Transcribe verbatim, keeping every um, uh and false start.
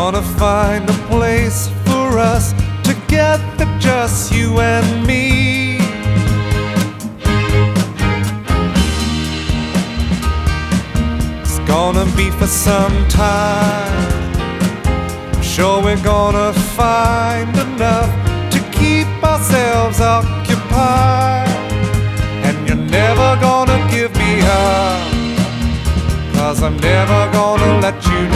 gonna find a place for us together, just you and me. It's gonna be for some time. I'm sure we're gonna find enough to keep ourselves occupied. And you're never gonna give me up, 'cause I'm never gonna let you down.